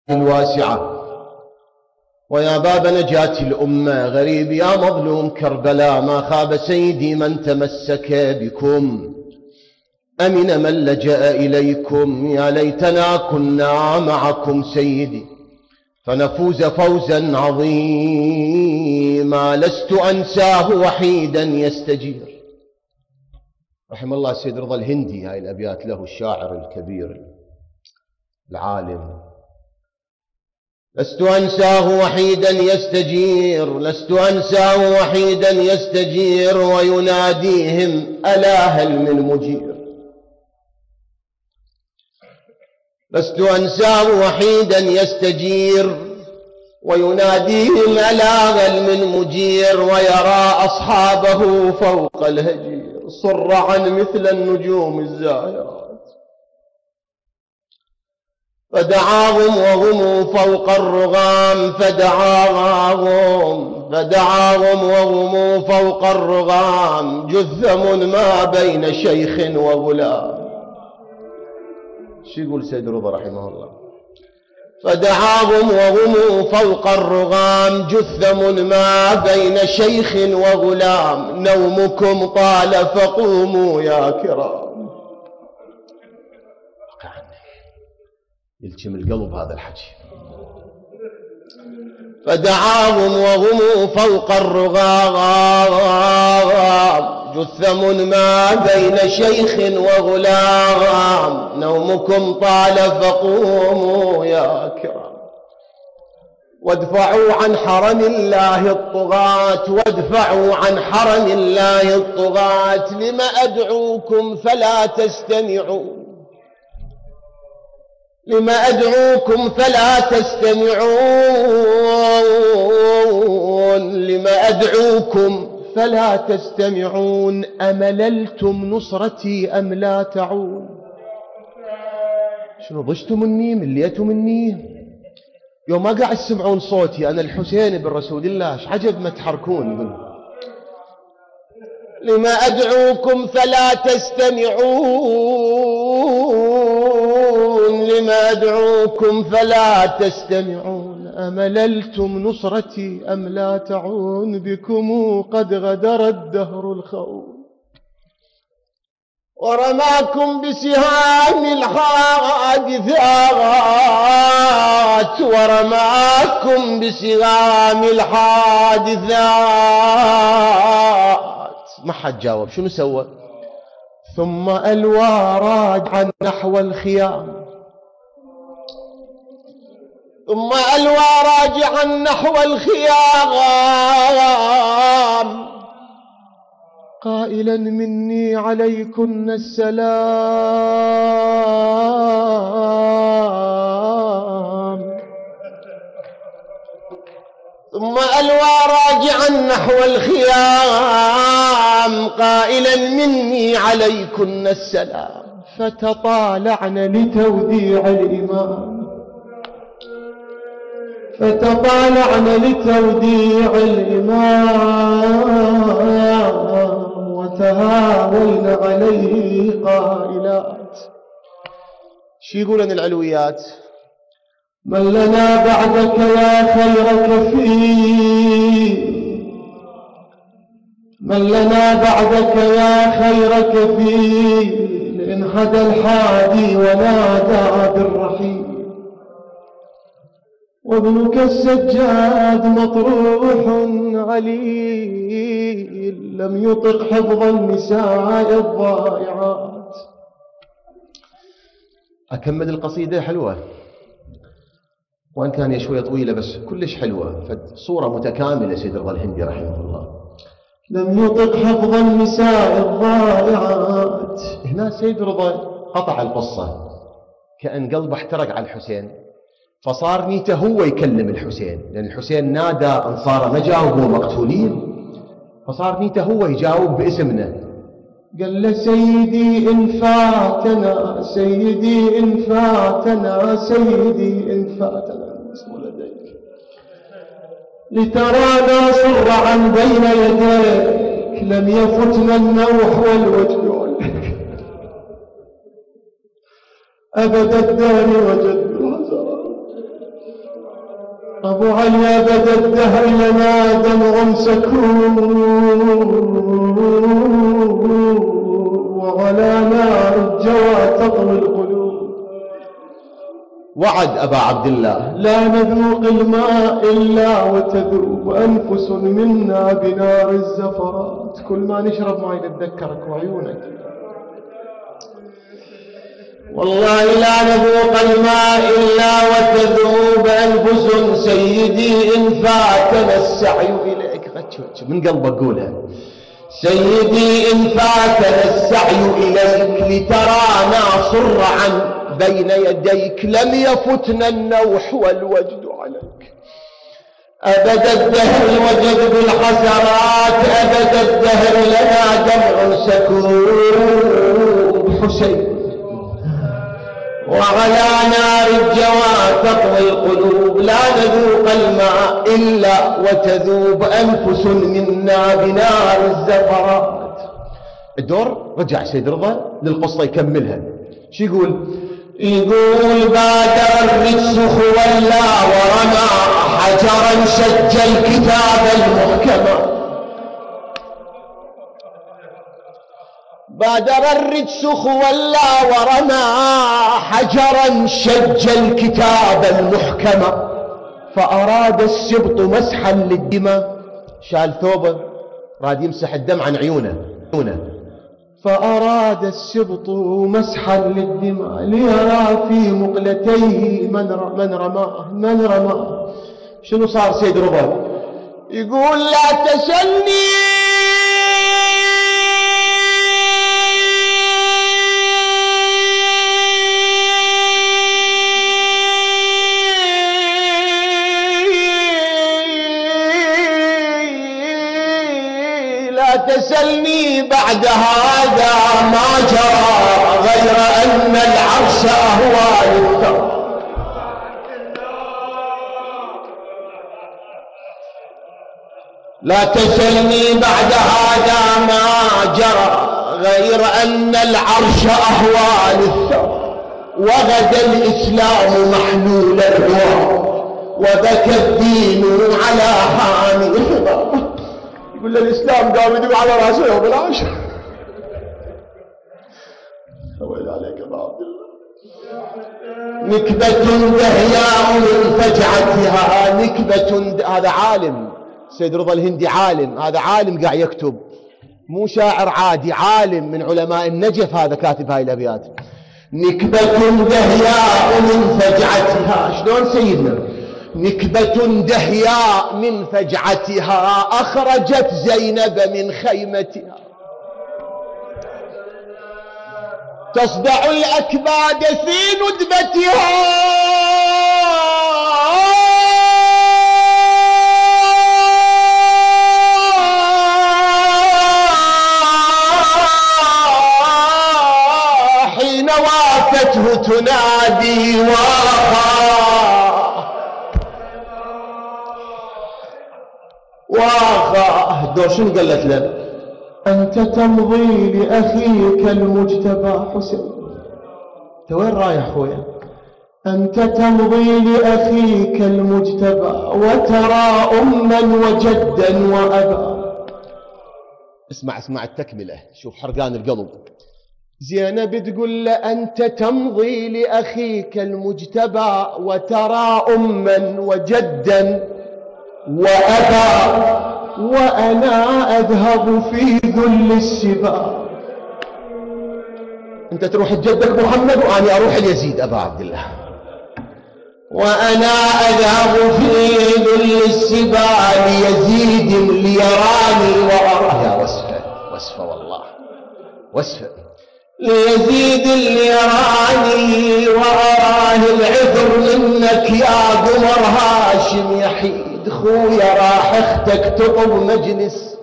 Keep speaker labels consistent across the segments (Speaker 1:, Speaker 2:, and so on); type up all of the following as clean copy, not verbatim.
Speaker 1: الواسعة ويا باب نجاة الأمة غريب يا مظلوم كربلاء ما خاب سيدي من تمسك بكم أمن من لجأ إليكم يا ليتنا كنا معكم سيدي فنفوز فوزا عظيما لست أنساه وحيدا يستجير. رحم الله السيد رضا الهندي، هاي الأبيات له الشاعر الكبير العالم. لست أنساه وحيدا يستجير، لست أنساه وحيدا يستجير ويناديهم ألا هل من مجير. لست أنساه وحيدا يستجير ويناديهم ألا هل من مجير ويرى أصحابه فوق الهجير صرعا مثل النجوم الزاهرات فدعاهم وهم فوق الرغام فدعاهم وهم فوق الرغام جثم ما بين شيخ وغلام. شو يقول سيد رضا رحمه الله؟ فدعاهم وهم فوق الرغام جثم ما بين شيخ وغلام نومكم طال فقوموا يا كرام. يلجم القلب هذا الحكي. فدعاهم وهم فوق الرغام جثم ما بين شيخ وغلام نومكم طال فقوموا يا كرام. وادفعوا عن حرم الله الطغاة وادفعوا عن حرم الله الطغاة لم أدعوكم فلا تستمعون لما أدعوكم فلا تستمعون لما أدعوكم فلا تستمعون أمللتم نصرتي أم لا تعون. شنو ضجتوا مني مليتوا مني يوم ما قاعد تسمعون صوتي أنا الحسين بن رسول الله ايش عجب ما تحركون. لما أدعوكم فلا تستمعون لما أدعوكم فلا تستمعون أمللتم نصرتي أم لا تعون بكم قد غدر الدهر الخون ورماكم بسهام الحادثات ورماكم بسهام الحادثات. ما حد جاوب شنو سوى؟ ثم ألوى راجعا نحو الخيام ثم ألوى راجعا نحو الخيام قائلا مني عليكن السلام. ثم ألوى راجعا نحو الخيام قائلا مني عليكن السلام. فتطالعن لتوديع الإمام وتهاوين عليه قائلات. شو يقولون العلويات؟ من لنا بعدك يا خير كفيل من لنا بعدك يا خير كفيل انحدى الحادي ونادى بالرحيل وابنك السجاد مطروح عليل لم يطق حفظ النساء الضائعات. أكمل القصيدة حلوة وإن كان شوية طويلة بس كلش حلوة صورة متكاملة سيد رضا الهندي رحمه الله. لم يطق حفظ النساء الضائعات. هنا سيد رضا قطع القصة كأن قلبه احترق على الحسين فصار نيته هو يكلم الحسين لأن الحسين نادى أنصاره ما جاوبوا مقتولين فصار نيته هو يجاوب باسمنا. قال له سيدي إن فاتنا سيدي إن فاتنا سيدي إن فاتنا اسمه لديك لترانا صرعا بين يديك لم يفتنا النوح والوجل أبد الدار وجد الهزرات. أبو علي أبد الدهر لنا دمع سكون وعلى نار الجوى تطوي القلوب. وعد أبا عبد الله لا نذوق الماء إلا وتذوب أنفس منا بنار الزفرات. كل ما نشرب ماء نتذكرك وعيونك. والله لا نذوق الماء إلا وتذوب أنفس سيدي إن فاتنا السعي إليك. من قلبك قولها سيدي إن فاتنا السعي إليك لترانا صرعا بين يديك لم يفتنا النوح والوجد عليك. أبد الدهر الوجد بالحسرات أبد الدهر لنا دمع سكوب حسين وعلى نار الجوى تطوي القلوب. لا نذوق الماء إلا وتذوب أنفس منا بنار الزفرات. الدور رجع سيد رضا للقصة يكملها. شو يقول؟ يقول بادر الرجس خولى ورمى حجرا شج الكتاب المحكمة. بادر الرجس خولى ورمى حجرا شج الكتاب المحكمة. فأراد السبط مسحا للدماء. شال ثوبه راد يمسح الدم عن عيونه. فأراد السبط مسحا للدماء ليرى في مقلتيه من رماه. شنو صار سيد رضا؟ يقول لا تسلني تسلني بعد هذا ما جرى غير أن العرش أهوى للثرى. لا تسلني بعد هذا ما جرى غير أن العرش أهوى للثرى. وغدا الإسلام محلول الهوى وبكى الدين على حامي الحمى. يقول الإسلام قام يدق على راسه يوم العاشر. ويل عليك يا عبد الله. نكبة دهياء من فجعتها نكبة. هذا عالم سيد رضا الهندي عالم. هذا عالم قاعد يكتب مو شاعر عادي. عالم من علماء النجف هذا كاتب هاي الأبيات. نكبة دهياء من فجعتها. شلون سيدنا؟ نكبة دهياء من فجعتها أخرجت زينب من خيمتها. تصدع الأكباد في ندبتها حين وافته تنادي واخاه. دور شنو قالت له؟ أنت تمضي لأخيك المجتبى حسين. أنت وين رايح خويا؟ أنت تمضي لأخيك المجتبى وترى أما وجدا وأبا. اسمع التكملة. شوف حرقان القلب. زينب تقول له أنت تمضي لأخيك المجتبى وترى أما وجدا وأبا وأنا أذهب في ذل السبا. أنت تروح لجدك محمد وأنا أروح ليزيد أبا عبد الله. وأنا أذهب في ذل السبا ليزيد ليراني وأراه. يا وصفة والله وصفة. ليزيد ليراني وأراه العذر منك يا قمر هاشم يحيد. خويا راح اختك تطب مجلس.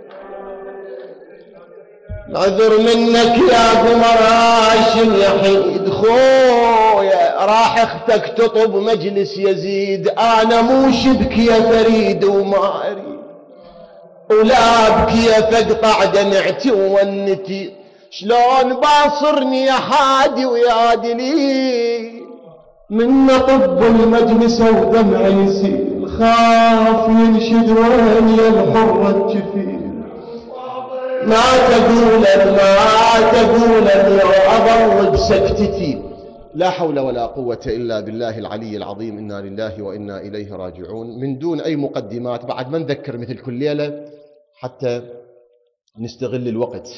Speaker 1: العذر منك يا قمر هاشم يحيد. خويا راح اختك تطب مجلس يزيد. انا مو شبك يا فريد وما اريد ولا ابكي يا فقطع دمعتي وونتي. شلون باصرني يا حادي ويا دليل من طب المجلس ودمع يسيل. خاف ينشد وين الحرة الجفير، ما تقول أظل بسكتتي. لا حول ولا قوة إلا بالله العلي العظيم. إنا لله وإنا إليه راجعون. من دون أي مقدمات، بعد ما نذكر مثل كل ليلة حتى نستغل الوقت.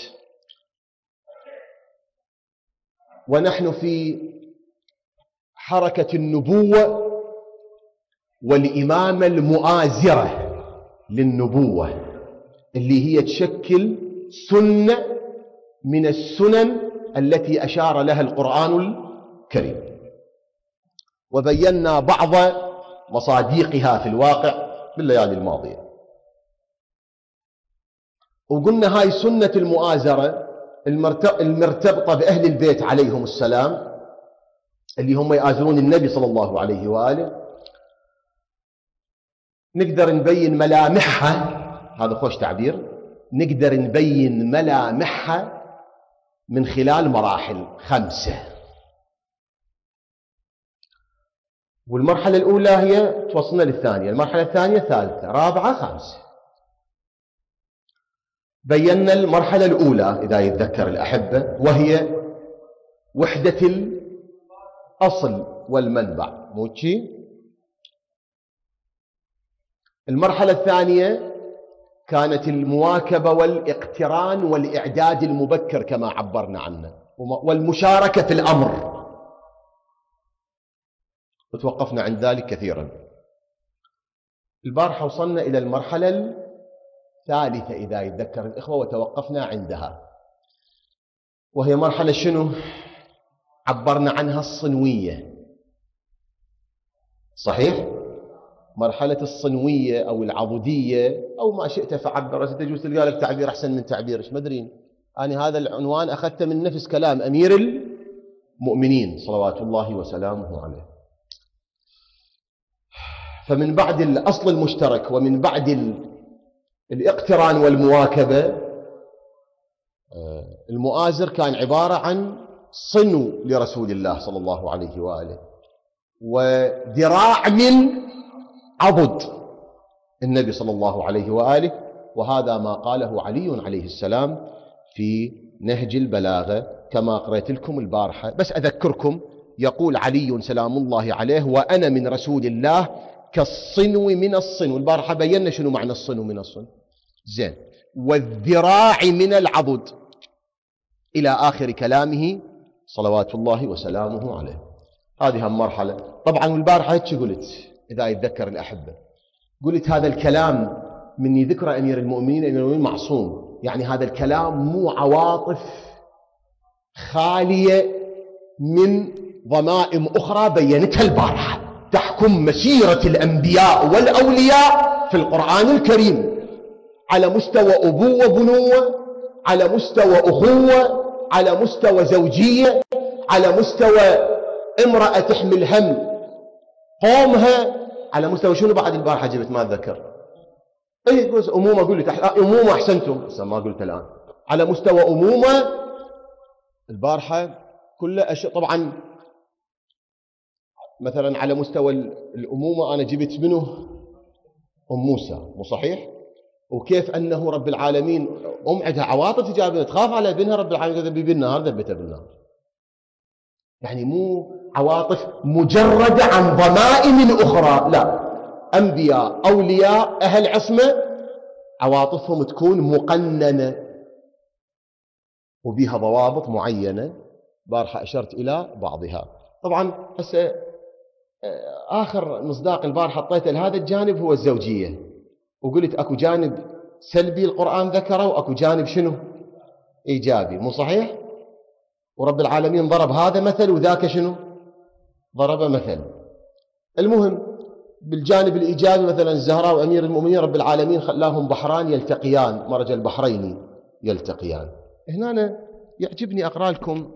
Speaker 1: ونحن في حركة النبوة والإمامة المؤازرة للنبوة، اللي هي تشكل سنة من السنن التي أشار لها القرآن الكريم، وبينا بعض مصاديقها في الواقع بالليالي الماضية. وقلنا هاي سنة المؤازرة المرتبطة بأهل البيت عليهم السلام، اللي هم يآزرون النبي صلى الله عليه وآله. نقدر نبين ملامحها، هذا خوش تعبير، نقدر نبين ملامحها من خلال مراحل 5. والمرحلة الأولى هي توصلنا للثانية، المرحلة الثانية ثالثة رابعة 5. بينا المرحلة الأولى إذا يتذكر الأحبة، وهي وحدة الأصل والمنبع، مو شي؟ المرحلة الثانية كانت المواكبة والاقتران والإعداد المبكر كما عبرنا عنه، والمشاركة في الأمر، وتوقفنا عند ذلك كثيرا. البارحة وصلنا إلى المرحلة الثالثة إذا يتذكر الإخوة، وتوقفنا عندها، وهي مرحلة شنو؟ عبرنا عنها الصنوية، صحيح؟ مرحلة الصنوية أو العضدية أو ما شئت فعبر، تجوز تلقى لك تعبير أحسن من تعبيرش، ما أدري. أنا هذا العنوان أخذته من نفس كلام أمير المؤمنين صلوات الله وسلامه عليه. فمن بعد الأصل المشترك ومن بعد الاقتران والمواكبة، المؤازر كان عبارة عن صنو لرسول الله صلى الله عليه وآله، وذراع من عضد النبي صلى الله عليه وآله. وهذا ما قاله علي عليه السلام في نهج البلاغة كما قرأت لكم البارحة. بس أذكركم، يقول علي سلام الله عليه: وأنا من رسول الله كالصنو من الصنو. البارحة بينا شنو معنى الصنو من الصنو، زين، والذراع من العضد إلى آخر كلامه صلوات الله وسلامه عليه. هذه المرحلة. طبعا البارحة هيك قلت إذا يتذكر الأحبة، قلت هذا الكلام من ذكر أمير المؤمنين، أمير المؤمنين معصوم، يعني هذا الكلام مو عواطف خالية من ضمائم أخرى بينتها البارحة تحكم مسيرة الأنبياء والأولياء في القرآن الكريم على مستوى أبوة وبنوة، على مستوى أخوة، على مستوى زوجية، على مستوى امرأة تحمل هم قومها، على مستوى شنو بعد البارحة جبت ما أتذكر. أي بس أمومة، قلت أمومة أحسنتم، بس ما قلت الآن. على مستوى أمومة البارحة كل طبعا مثلا على مستوى الأمومة أنا جبت منه أم موسى، مو صحيح؟ وكيف أنه رب العالمين عندها عواطف تجاه تخاف على ابنها، رب العالمين ذبي بالنهار ذبته بالنهار. يعني مو عواطف مجردة عن ضمائم أخرى، لا، أنبياء أولياء أهل عصمة عواطفهم تكون مقننة وبها ضوابط معينة. بارحة أشرت إلى بعضها. طبعا هسه آخر مصداق البارحة حطيته لهذا الجانب هو الزوجية، وقلت أكو جانب سلبي القرآن ذكره، وأكو جانب شنو؟ إيجابي، مو صحيح؟ ورب العالمين ضرب هذا مثل وذاك شنو؟ ضرب مثل. المهم بالجانب الإيجابي مثلا الزهراء وأمير المؤمنين رب العالمين خلاهم بحران يلتقيان، مرج البحرين يلتقيان. هنا أنا يعجبني أقرأ لكم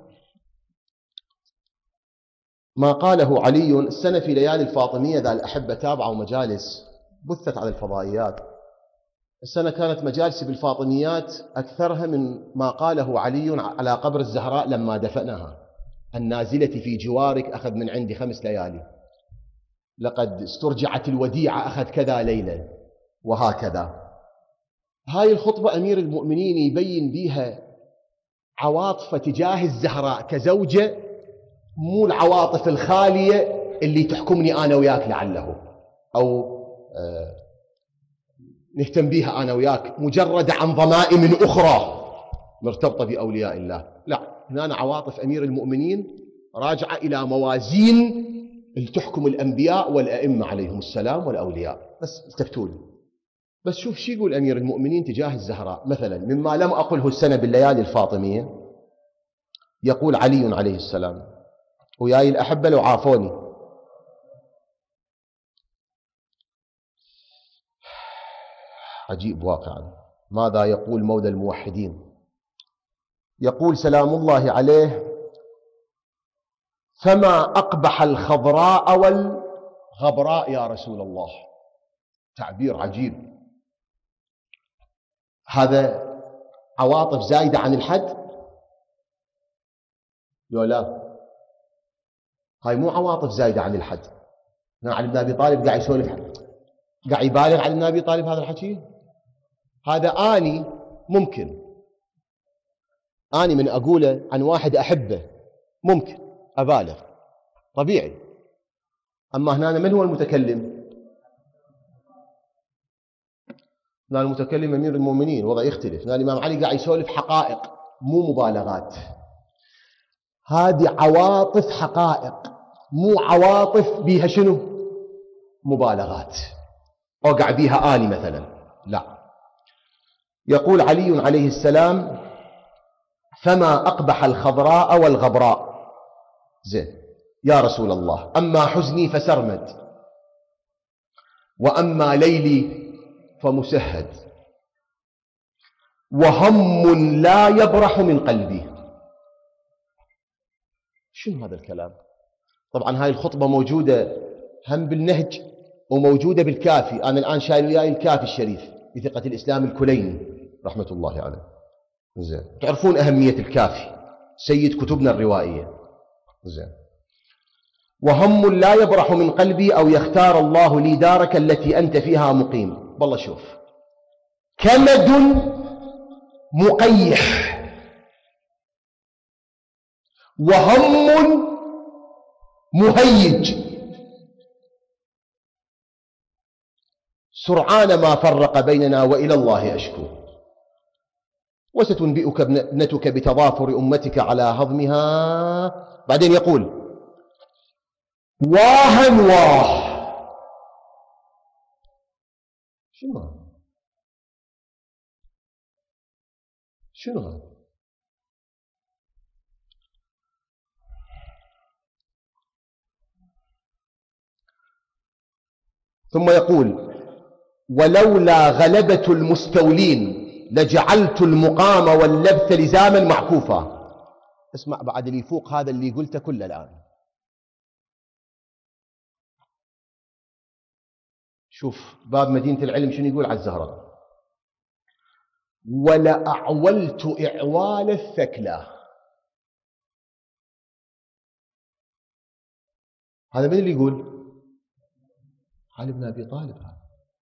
Speaker 1: ما قاله علي السنة في ليالي الفاطمية. ذا الأحبة تابعوا مجالس بثت على الفضائيات. السنة كانت مجالس بالفاطميات أكثرها من ما قاله علي على قبر الزهراء لما دفنها: النازلة في جوارك أخذ من عندي 5 ليالي. لقد استرجعت الوديعة أخذ كذا ليلة وهكذا. هاي الخطبة أمير المؤمنين يبين بيها عواطفه تجاه الزهراء كزوجة، مو العواطف الخالية اللي تحكمني أنا وياك لعله، أو نهتم بيها أنا وياك مجرد عن ضمائم أخرى مرتبطة بأولياء الله. لا، هنا عواطف أمير المؤمنين راجعة إلى موازين اللي تحكم الأنبياء والأئمة عليهم السلام والأولياء. بس التفتون، بس شوف شي يقول أمير المؤمنين تجاه الزهراء مثلا، مما لم أقله السنة بالليالي الفاطمية. يقول علي عليه السلام، وياي الأحبة لو عافوني، عجيب واقعا ماذا يقول مولى الموحدين. يقول سلام الله عليه: فما أقبح الخضراء والغبراء يا رسول الله. تعبير عجيب، هذا عواطف زايدة عن الحد لا؟ هاي مو عواطف زايدة عن الحد. علي بن أبي طالب قاعد يسولف، قاعد يبالغ علي بن أبي طالب هذا الحكي. هذا أني ممكن أني من أقوله عن واحد أحبه ممكن أبالغ طبيعي، أما هنا من هو المتكلم؟ هنا المتكلم أمير المؤمنين، وضع يختلف. هنا الإمام علي قاعد يسولف حقائق مو مبالغات. هذه عواطف حقائق، مو عواطف بيها شنو؟ مبالغات أوقع بيها آني مثلا، لا. يقول علي عليه السلام: فما أقبح الخضراء والغبراء. زين يا رسول الله، أما حزني فسرمد، وأما ليلي فمسهد، وهم لا يبرح من قلبي. شنو هذا الكلام؟ طبعا هاي الخطبة موجودة هم بالنهج وموجودة بالكافي. أنا الآن شايل وياي الكافي الشريف بثقة الإسلام الكليني رحمة الله عليه. زين، تعرفون أهمية الكافي، سيد كتبنا الروائية. زين، وهم لا يبرح من قلبي، أو يختار الله لي دارك التي أنت فيها مقيم. والله شوف، كمد مقيح، وهم مهيج، سرعان ما فرق بيننا وإلى الله أشكو. وستنبئك ابنتك بتضافر أمتك على هضمها. بعدين يقول: واها واه. شنو هذا؟ ثم يقول: ولولا غلبة المستولين لجعلت المقام واللبث لزاما معكوفا. اسمع بعد اللي يفوق هذا اللي قلته كله الآن. شوف باب مدينة العلم شنو يقول على الزهراء: ولأعولت إعوال الثكلى. هذا من اللي يقول؟ علي بن أبي طالب. هذا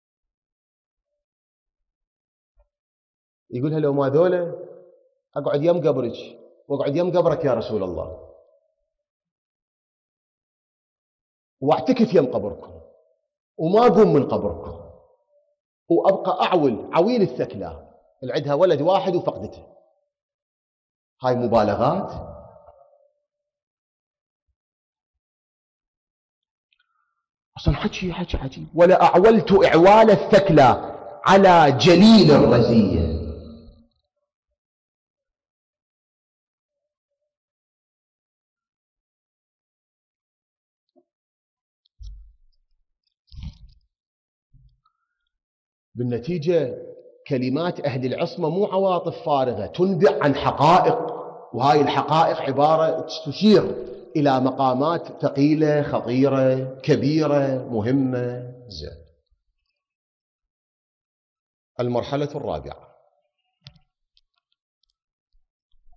Speaker 1: يقولها لو ما ذولا أقعد يم قبرك وأقعد يم قبرك يا رسول الله، واعتكف يم قبركم وما أقوم من قبركم، وأبقى أعول عويل الثكلى اللي عندها ولد واحد وفقدته. هاي مبالغات. أصلا حكي عجيب. ولا أعولت إعوال الثكلى على جليل الرزية. بالنتيجة كلمات أهل العصمة مو عواطف فارغة، تنبئ عن حقائق، وهاي الحقائق عبارة تشير إلى مقامات ثقيلة خطيرة كبيرة مهمة. زين، المرحلة الرابعة.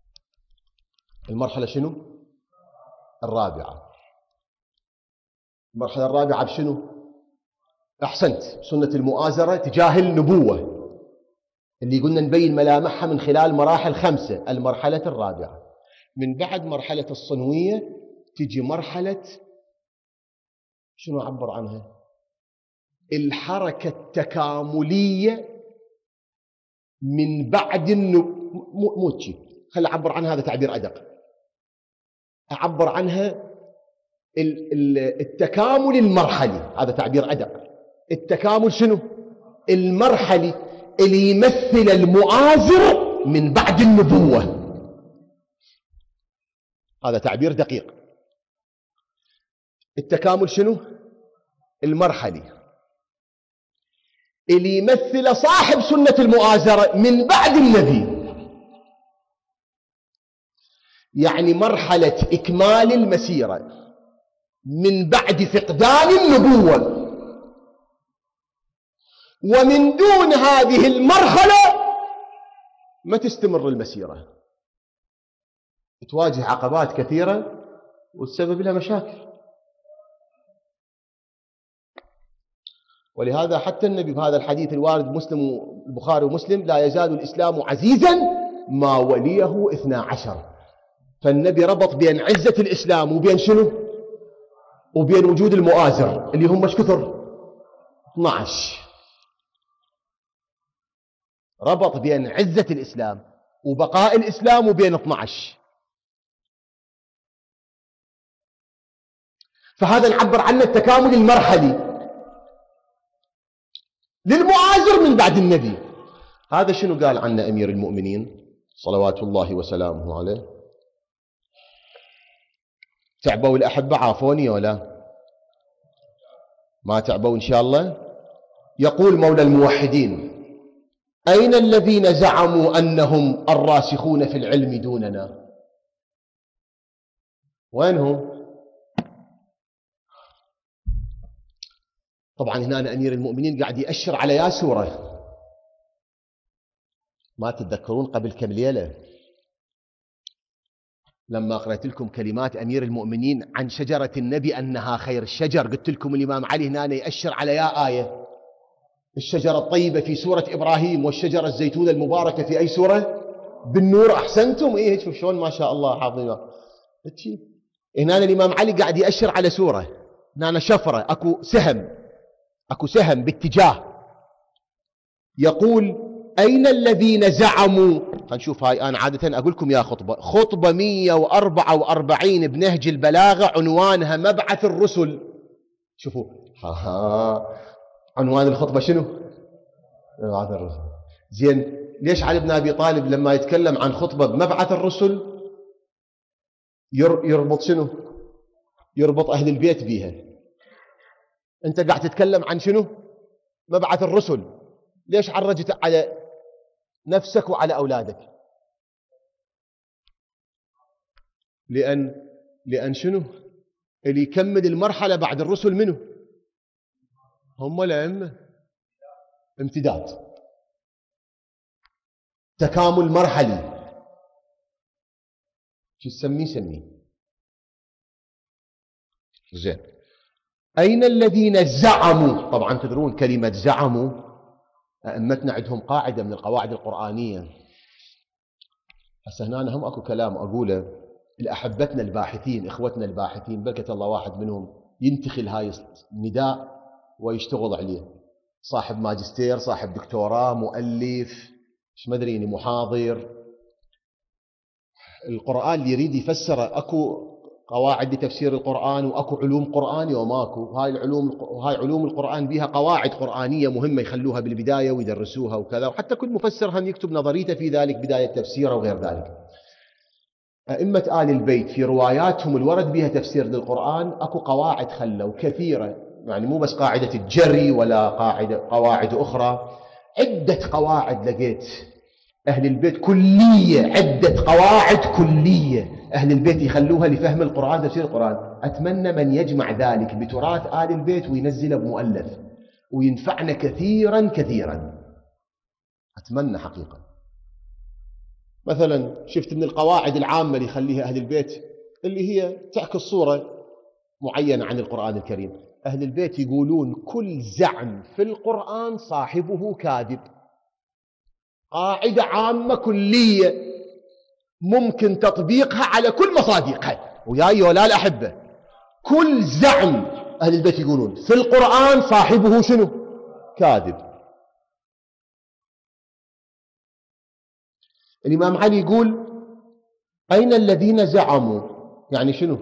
Speaker 1: المرحلة شنو؟ الرابعة. المرحلة الرابعة بشنو؟ أحسنت، سنة المؤازرة تجاه النبوة اللي قلنا نبين ملامحها من خلال مراحل 5. المرحلة الرابعة من بعد مرحلة الصنوية تجي مرحلة شنو أعبر عنها؟ الحركة التكاملية من بعد موتشي. خلي أعبر عنها، هذا تعبير أدق. أعبر عنها التكامل المرحلي، هذا تعبير أدق. التكامل شنو؟ المرحلي اللي يمثل المؤازر من بعد النبوة، هذا تعبير دقيق. التكامل شنو؟ المرحلي اللي يمثل صاحب سنة المؤازرة من بعد النبي، يعني مرحلة إكمال المسيرة من بعد فقدان النبوة. ومن دون هذه المرحلة ما تستمر المسيرة، تواجه عقبات كثيرة وتسبب لها مشاكل. ولهذا حتى النبي بهذا الحديث الوارد مسلم البخاري ومسلم: لا يزال الإسلام عزيزا ما وليه 12. فالنبي ربط بين عزة الإسلام وبين شنو؟ وبين وجود المؤازر اللي هم مش كثر 12. ربط بين عزة الإسلام وبقاء الإسلام وبين 12. فهذا نعبر عنه التكامل المرحلي للمؤازر من بعد النبي. هذا شنو قال عنه أمير المؤمنين صلوات الله وسلامه عليه؟ تعبوا الأحبة؟ عافوني ولا ما تعبوا إن شاء الله؟ يقول مولى الموحدين: أين الذين زعموا أنهم الراسخون في العلم دوننا؟ وينهم؟ طبعا هنا أمير المؤمنين قاعد يأشر على يا سورة. ما تتذكرون قبل كم ليلة لما قرأت لكم كلمات أمير المؤمنين عن شجرة النبي أنها خير الشجر، قلت لكم الإمام علي هنا يأشر على يا آية: الشجرة الطيبة في سورة إبراهيم، والشجرة الزيتونة المباركة في أي سورة؟ بالنور. أحسنتم. إيه شوف شلون ما شاء الله حافظين. هنا الإمام علي قاعد يأشر على سورة، هنا شفرة، أكو سهم باتجاه. يقول: أين الذين زعموا؟ هنشوف هاي. أنا عادة أقول لكم يا خطبة 144 بنهج البلاغة، عنوانها مبعث الرسل. شوفوا عنوان الخطبة شنو؟ مبعث الرسل. زين، ليش علي بن أبي طالب لما يتكلم عن خطبة بمبعث الرسل يربط شنو؟ يربط أهل البيت بيها. أنت قاعد تتكلم عن شنو؟ مبعث الرسل. ليش عرجت على نفسك وعلى أولادك؟ لأن شنو؟ اللي يكمل المرحلة بعد الرسل منه؟ هم الأئمة. امتداد، تكامل مرحلي. شو تسميه؟ سميه. زين، أين الذين زعموا؟ طبعا تدرون كلمة زعموا أئمتنا عندهم قاعدة من القواعد القرآنية. هسه هنا هم أكو كلام أقوله لأحبتنا الباحثين، إخوتنا الباحثين، بركة الله واحد منهم ينتخل هاي النداء ويشتغل عليه، صاحب ماجستير، صاحب دكتوراه، مؤلف، مش مدريني، محاضر. القرآن اللي يريد يفسره أكو قواعد لتفسير القرآن، وأكو علوم قرآنية وماكو. هاي علوم القرآن بها قواعد قرآنية مهمة يخلوها بالبداية ويدرسوها وكذا، وحتى كل مفسر هم يكتب نظريته في ذلك بداية تفسيره وغير ذلك. أئمة آل البيت في رواياتهم الورد بها تفسير للقرآن أكو قواعد خلوا كثيرة، يعني مو بس قاعدة الجري ولا قواعد أخرى، عدة قواعد لقيت أهل البيت كلية، عدة قواعد كلية أهل البيت يخلوها لفهم القرآن، تفسير القرآن. أتمنى من يجمع ذلك بتراث آل البيت وينزله بمؤلف وينفعنا كثيرا كثيرا. أتمنى حقيقة. مثلا شفت من القواعد العامة اللي يخليها أهل البيت اللي هي تعكس صورة معين عن القرآن الكريم. أهل البيت يقولون كل زعم في القرآن صاحبه كاذب. قاعدة عامة كلية ممكن تطبيقها على كل مصادقها. وياي ولا الأحبة، كل زعم أهل البيت يقولون في القرآن صاحبه شنو؟ كاذب. الإمام علي يقول أين الذين زعموا، يعني شنو؟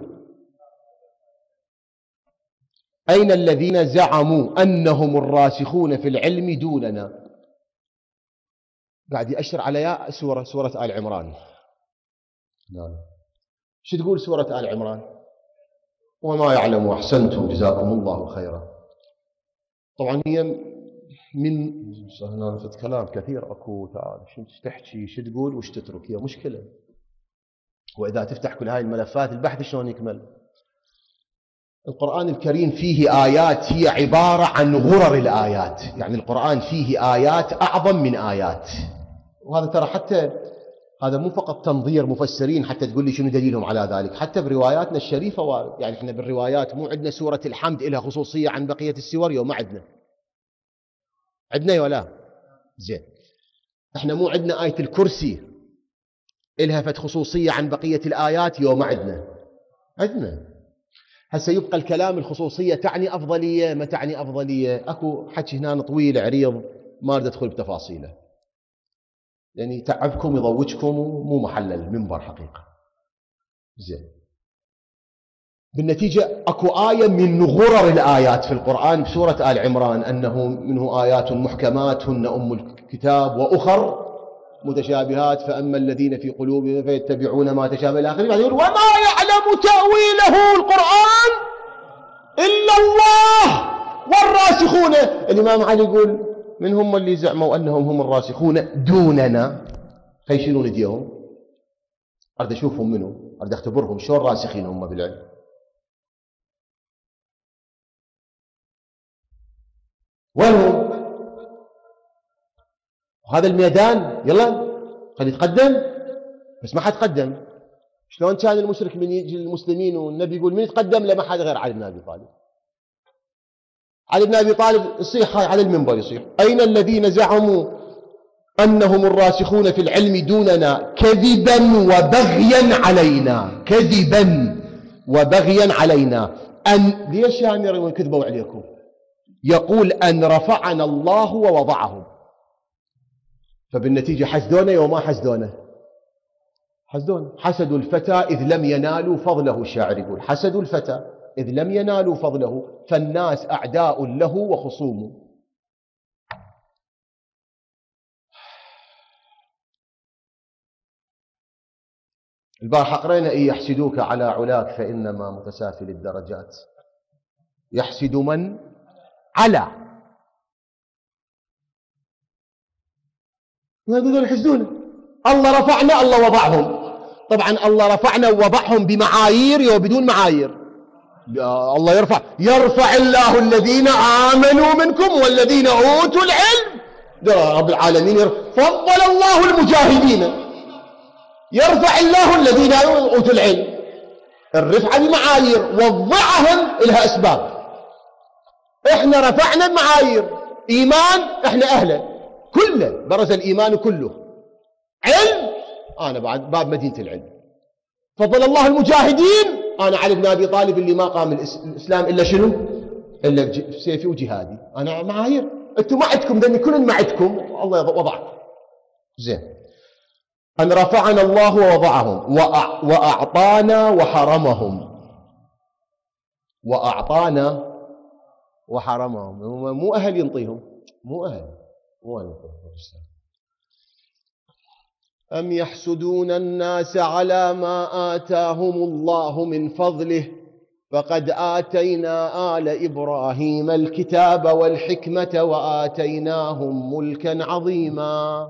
Speaker 1: أين الذين زعموا أنهم الراسخون في العلم دوننا. قاعد يأشر على سورة آل عمران. لا. شو تقول سورة آل عمران؟ وما يعلم أحسنتم جزاكم الله خيرا. طبعا هي من هنا كلام كثير أكو، تعال شو تحكي شو تقول وش تترك، هي مشكلة. وإذا تفتح كل هاي الملفات البحث شلون يكمل؟ القرآن الكريم فيه آيات هي عبارة عن غرر الآيات، يعني القرآن فيه آيات أعظم من آيات. وهذا ترى حتى هذا مو فقط تنظير مفسرين حتى تقول لي شنو دليلهم على ذلك، حتى برواياتنا الشريفة وارد. يعني احنا بالروايات مو عندنا سورة الحمد لها خصوصية عن بقية السور، يوم ما عندنا ولا زين. احنا مو عندنا آية الكرسي إلها فت خصوصية عن بقية الآيات، يوم ما عندنا. هسه يبقى الكلام الخصوصية تعني أفضلية ما تعني أفضلية. أكو حكي هنا طويل عريض ما أريد أدخل بتفاصيله، يعني يتعبكم يضوجكم ومو محل المنبر حقيقة. زين، بالنتيجة أكو آية من غرر الآيات في القرآن بسورة آل عمران أنه منه آيات محكمات هن أم الكتاب وأخر متشابهات فأما الذين في قلوبهم فيتبعون ما تشابه إلى آخره. يقول وما يعلم تأويله القرآن إلا الله والراسخون. الإمام علي يقول من هم اللي زعموا أنهم هم الراسخون دوننا، خيشنون ديهم، أريد أشوفهم منهم، أريد أختبرهم شو الراسخين هم بالعلم. وينهم؟ هذا الميدان يلا خلي يتقدم، بس ما حد قدم. شلون كان المشرك من يجي المسلمين والنبي يقول من يتقدم له؟ ما حد غير علي بن أبي طالب. علي بن أبي طالب يصيح على المنبر يصيح أين الذين زعموا أنهم الراسخون في العلم دوننا كذبا وبغيا علينا، كذبا وبغيا علينا. أن ليش يا أمير كذبوا عليكم؟ يقول أن رفعنا الله ووضعهم. فبالنتيجة حسدونا يوم ما حسدونا، حسدوا الفتى إذ لم ينالوا فضله. الشاعر يقول حسدوا الفتى إذ لم ينالوا فضله فالناس أعداء له وخصوم. البارحة قرينا إن يحسدوك على علاك فإنما متسافل الدرجات. يحسد من على، يقولون يحسدون. الله رفعنا الله وضعهم. طبعا الله رفعنا ووضعهم بمعايير وبدون معايير. الله يرفع الله الذين آمنوا منكم والذين أوتوا العلم. رب العالمين فضل الله المجاهدين. يرفع الله الذين أوتوا العلم، الرفعة بمعايير، وضعهم لها أسباب. احنا رفعنا بمعايير. إيمان احنا أهله كله، برز الإيمان كله. علم أنا بعد باب مدينة العلم. فضل الله المجاهدين، أنا علي بن أبي طالب اللي ما قام الإسلام إلا شنو؟ إلا بسيفي وجهادي. أنا معايير، أنتم ما عندكم ذني كل ما عندكم الله وضعكم. زين، أن رفعنا الله ووضعهم وأعطانا وحرمهم. وأعطانا وحرمهم، هم مو أهل ينطيهم، مو أهل ينطيهم. أم يحسدون الناس على ما آتاهم الله من فضله فقد آتينا آل إبراهيم الكتاب والحكمة وآتيناهم ملكا عظيما.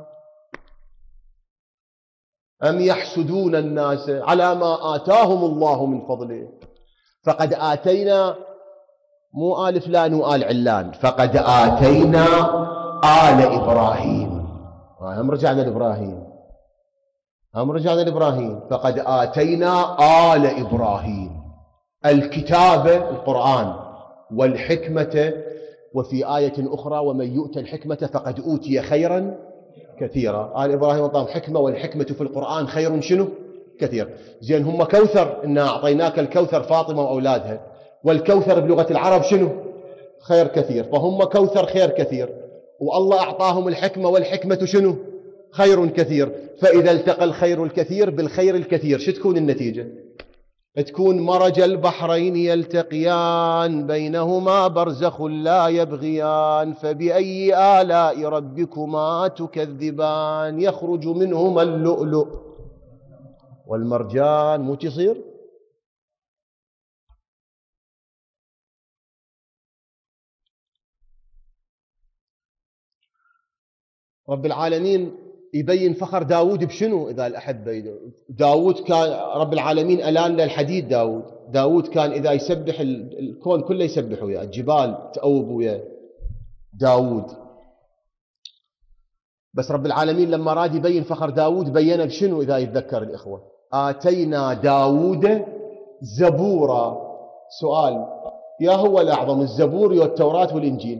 Speaker 1: أم يحسدون الناس على ما آتاهم الله من فضله. فقد آتينا مو آل فلان وآل علان، فقد آتينا آل إبراهيم. هم رجعنا لإبراهيم، فقد آتينا آل إبراهيم. الكتابة القرآن والحكمة. وفي آية أخرى ومن يؤت الحكمة فقد أوتي خيرا كثيرا. آل إبراهيم أعطاهم حكمة، والحكمة في القرآن خير شنو؟ كثير. زين هم كوثر، إنا أعطيناك الكوثر فاطمة وأولادها، والكوثر بلغة العرب شنو؟ خير كثير. فهم كوثر خير كثير، والله أعطاهم الحكمة، والحكمة شنو؟ خير كثير. فإذا التقى الخير الكثير بالخير الكثير شو تكون النتيجة؟ تكون مرج البحرين يلتقيان بينهما برزخ لا يبغيان فبأي آلاء ربكما تكذبان يخرج منهما اللؤلؤ والمرجان. مو تصير؟ رب العالمين يبين فخر داود بشنو؟ إذا الأحبة داود كان رب العالمين ألان للحديد. داود كان إذا يسبح الكون كله يسبح وياه، الجبال تأوب وياه داود. بس رب العالمين لما راد يبين فخر داود بيّنه بشنو؟ إذا يتذكر الإخوة: آتينا داود زبورا. سؤال: يا هو الأعظم، الزبور والتوراة والإنجيل؟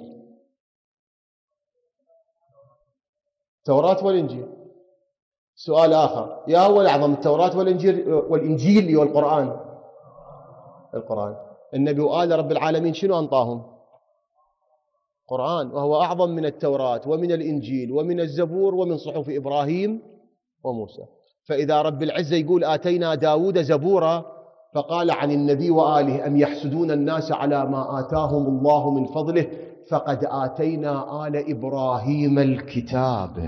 Speaker 1: التوراة والإنجيل. سؤال آخر: يا هو الأعظم، التوراة والإنجيل والقرآن؟ القرآن. النبي وآل رب العالمين شنو أنطاهم؟ قرآن، وهو أعظم من التوراة ومن الإنجيل ومن الزبور ومن صحف إبراهيم وموسى. فإذا رب العزة يقول آتينا داود زبورا، فقال عن النبي وآله: أم يحسدون الناس على ما آتاهم الله من فضله فقد آتينا آل إبراهيم الكتاب.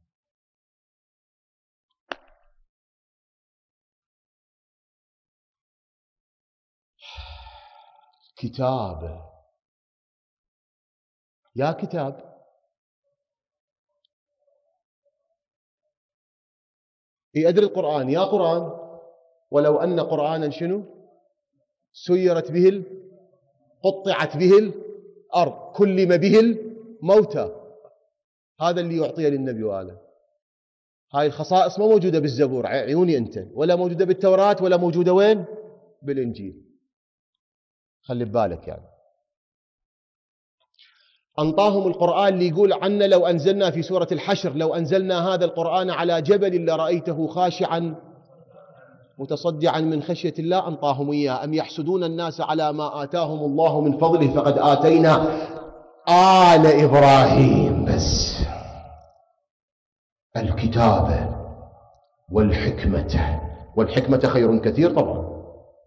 Speaker 1: كتاب يا كتاب. أدري القرآن يا قرآن. ولو أن قرآنا شنو؟ سيرت به قطعت به الأرض، كلم به الموتى. هذا اللي يعطيه للنبي وآله. هاي الخصائص ما موجودة بالزبور، عيوني أنت، ولا موجودة بالتوراة، ولا موجودة وين؟ بالإنجيل. خلي ببالك يعني. أنطاهم القرآن اللي يقول عنه: لو أنزلنا في سورة الحشر لو أنزلنا هذا القرآن على جبل لرأيته خاشعا متصدعا من خشية الله. أنطاهم إياه. أم يحسدون الناس على ما آتاهم الله من فضله فقد آتينا آل إبراهيم بس الكتاب والحكمة. والحكمة خير كثير طبعا.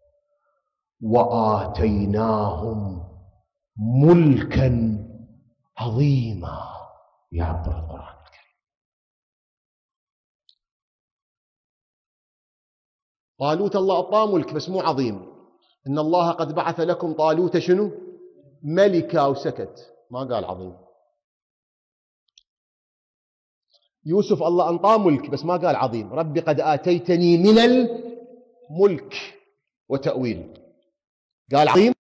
Speaker 1: وآتيناهم ملكا عظيما. يا عبد القرآن الكريم. طالوت الله أعطاه ملك بس مو عظيم. إن الله قد بعث لكم طالوت شنو؟ ملكا، وسكت ما قال عظيم. يوسف الله أنطاه ملك بس ما قال عظيم. ربي قد آتيتني من الملك وتأويل، قال عظيم.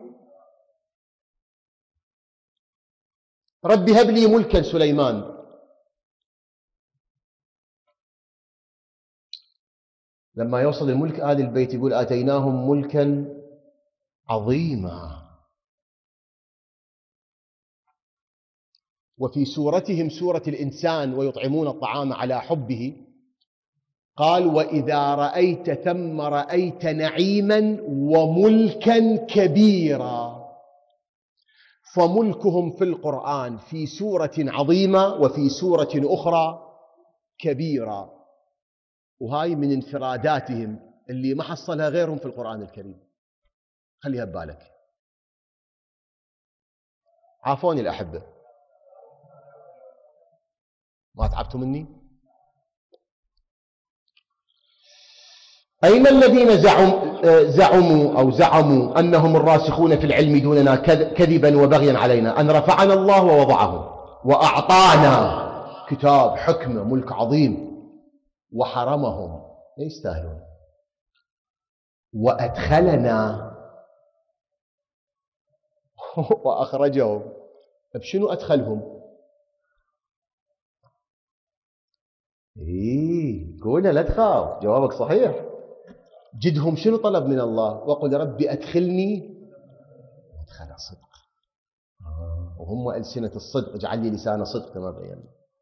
Speaker 1: ربي هب لي ملكا سليمان. لما يوصل الملك آل البيت يقول آتيناهم ملكا عظيما. وفي سورتهم سورة الإنسان ويطعمون الطعام على حبه قال: وإذا رأيت ثم رأيت نعيما وملكا كبيرا. فملكهم في القرآن في سورة عظيمة وفي سورة أخرى كبيرة. وهاي من انفراداتهم اللي ما حصلها غيرهم في القرآن الكريم. خليها ببالك. عافوني الأحبة، ما تعبتوا مني؟ أين الذين زعموا أنهم الراسخون في العلم دوننا كذبا وبغيا علينا؟ أن رفعنا الله ووضعهم وأعطانا كتاب، حكمة، ملك عظيم، وحرمهم لا يستاهلون، وأدخلنا وأخرجهم. بشنو أدخلهم؟ قولها لا تخاف، جوابك صحيح. جدهم شنو طلب من الله؟ وقل ربي أدخلني مدخل صدق. وهم ألسنة الصدق، اجعل لي لسان صدق كما بينا.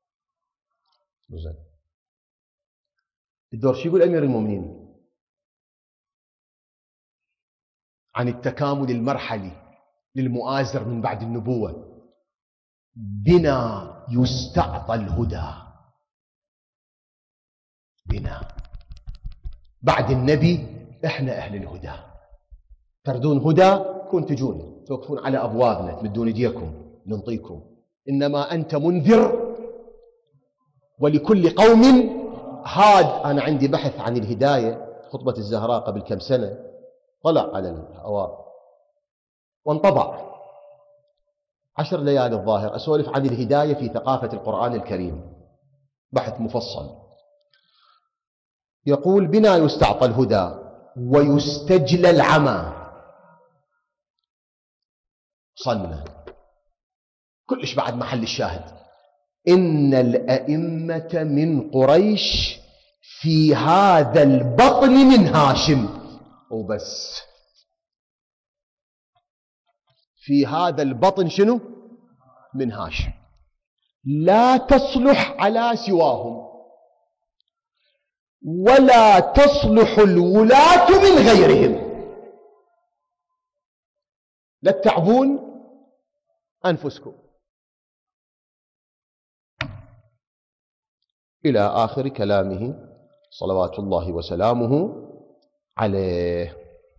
Speaker 1: الدور شو يقول أمير المؤمنين عن التكامل المرحلي للمؤازر من بعد النبوة؟ بنا يستعطى الهدى. بنا بعد النبي احنا اهل الهدى. تردون هدى كون تجون توقفون على ابوابنا تمدون ايديكم ننطيكم، انما انت منذر ولكل قوم هاد. انا عندي بحث عن الهدايه، خطبه الزهراء قبل كم سنه طلع على الهواء وانطبع 10 ليالي الظاهر اسولف عن الهدايه في ثقافه القران الكريم، بحث مفصل. يقول بنا يستعطى الهدى ويستجلى العمى. صلنا كلش بعد محل الشاهد. إن الأئمة من قريش في هذا البطن من هاشم. وبس في هذا البطن شنو؟ من هاشم. لا تصلح على سواهم ولا تصلح الولاة من غيرهم. لا تتعبون أنفسكم. إلى آخر كلامه صلوات الله وسلامه عليه.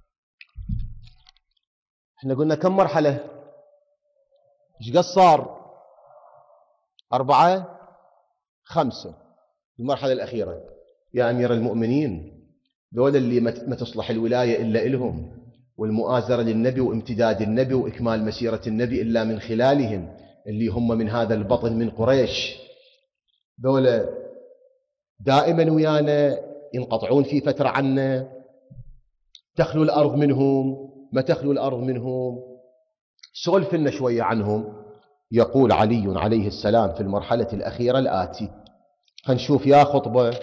Speaker 1: احنا قلنا كم مرحلة؟ ايش قد صار؟ 4 5 المرحلة الأخيرة. يا أمير المؤمنين دول اللي ما تصلح الولاية إلا إلهم، والمؤازرة للنبي وامتداد النبي وإكمال مسيرة النبي إلا من خلالهم، اللي هم من هذا البطن من قريش. دول دائما ويانا ينقطعون في فترة عنا، تخلو الأرض منهم ما تخلو الأرض منهم. سولف لنا شوية عنهم. يقول علي عليه السلام في المرحلة الأخيرة الآتي. هنشوف يا خطبة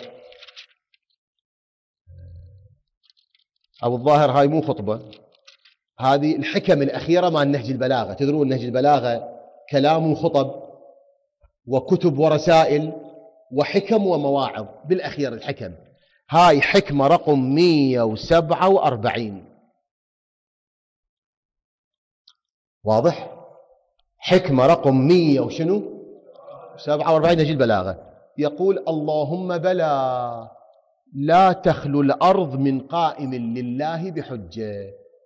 Speaker 1: أو الظاهر هاي مو خطبة، هذه الحكم الأخيرة مع النهج البلاغة. تدرون النهج البلاغة كلام وخطب وكتب ورسائل وحكم ومواعظ، بالأخير الحكم. هاي حكمة رقم 147. واضح؟ حكمة رقم 100 وشنو 47 نهج البلاغة. يقول اللهم بلى لا تخلو الأرض من قائم لله بحجة.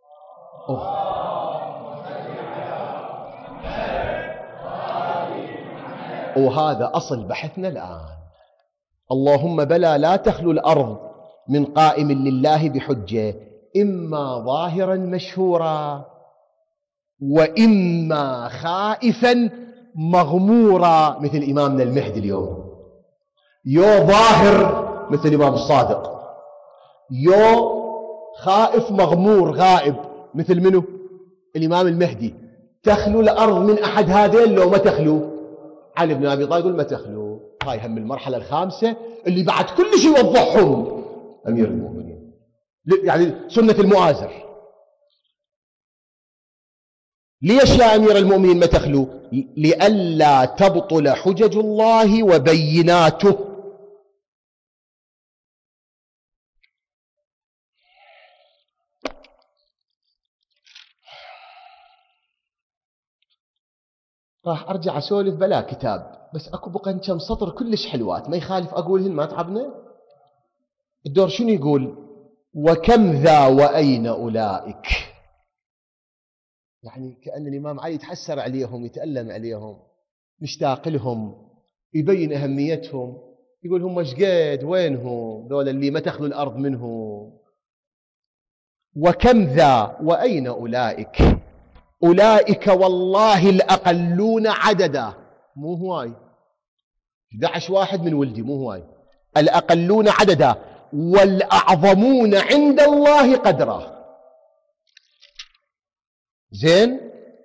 Speaker 1: وهذا أصل بحثنا الآن. اللهم بلى لا تخلو الأرض من قائم لله بحجة، إما ظاهرا مشهورا وإما خائفا مغمورا، مثل إمامنا المهدي اليوم. يو ظاهر مثل الإمام الصادق، يو خائف مغمور غائب مثل منه؟ الإمام المهدي. تخلو الأرض من أحد هذين لو ما تخلو؟ علي بن أبي طالب يقول ما تخلو. هاي هم المرحلة الخامسة اللي بعد كل شيء يوضحهم أمير المؤمنين، يعني سنة المؤازر. ليش يا أمير المؤمنين ما تخلو؟ لئلا تبطل حجج الله وبيناته. راح أرجع أسولف بلا كتاب، بس أكو بقى كم سطر كلش حلوات ما يخالف أقولهن ما تعبنا. الدور شنو يقول؟ وكم ذا وأين أولئك. يعني كأن الإمام علي يتحسر عليهم يتألم عليهم، مشتاق لهم، يبين أهميتهم، يقول هم شقد وينهم دول اللي ما تخلو الأرض منهم. وكم ذا وأين أولئك. أولئك والله الأقلون عددا، مو هواي 11 واحد من ولدي، مو هواي. الأقلون عددا والأعظمون عند الله قدرا. زين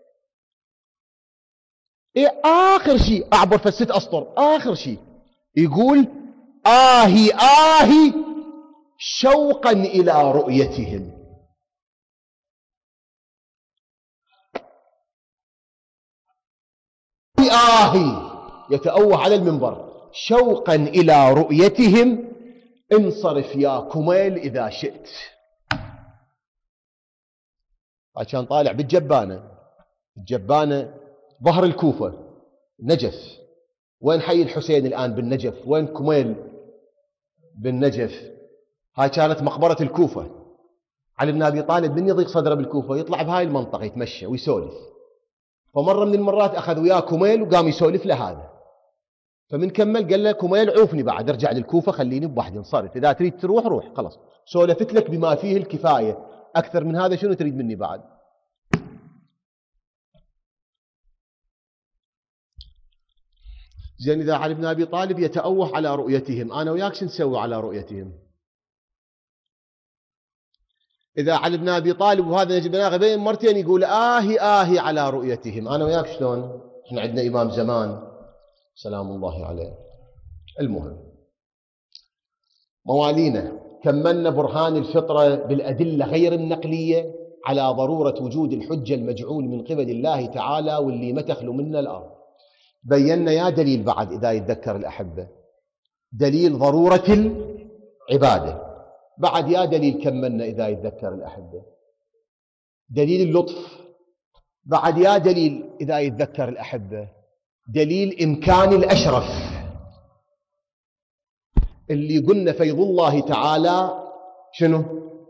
Speaker 1: إيه آخر شيء أعبر في 6 أسطر. آخر شيء يقول آهي آهي شوقا إلى رؤيتهم. يتأوه على المنبر شوقا إلى رؤيتهم انصرف يا كميل إذا شئت. عشان طالع بالجبانة ظهر الكوفة نجف. وين حي الحسين الآن؟ بالنجف. وين كميل؟ بالنجف. هاي كانت مقبرة الكوفة. علي بن أبي طالب من يضيق صدره بالكوفة يطلع بهاي المنطقة يتمشى ويسولف. فمرة من المرات أخذ وياه كميل وقام يسولف له هذا. فمن كمل قال له كميل عوفني بعد، ارجع للكوفة خليني بوحدي انصرف، إذا تريد تروح روح خلاص، سولفت لك بما فيه الكفاية، أكثر من هذا شنو تريد مني بعد؟ زين إذا علي بن أبي طالب يتأوه على رؤيتهم، أنا وياك شو نسوي على رؤيتهم؟ إذا علي بن أبي طالب وهذا نجيب بن بين مرتين يقول آهي آهي على رؤيتهم، أنا وياك شلون؟ إحنا عندنا إمام زمان سلام الله عليه. المهم موالينا كملنا برهان الفطرة بالأدلة غير النقلية على ضرورة وجود الحجة المجعول من قبل الله تعالى واللي ما تخلو منا الأرض. بينا يا دليل بعد إذا يتذكر الأحبة، دليل ضرورة العبادة. بعد يا دليل كملنا إذا يتذكر الأحبة، دليل اللطف. بعد يا دليل إذا يتذكر الأحبة، دليل إمكان الأشرف اللي قلنا فيض الله تعالى شنو؟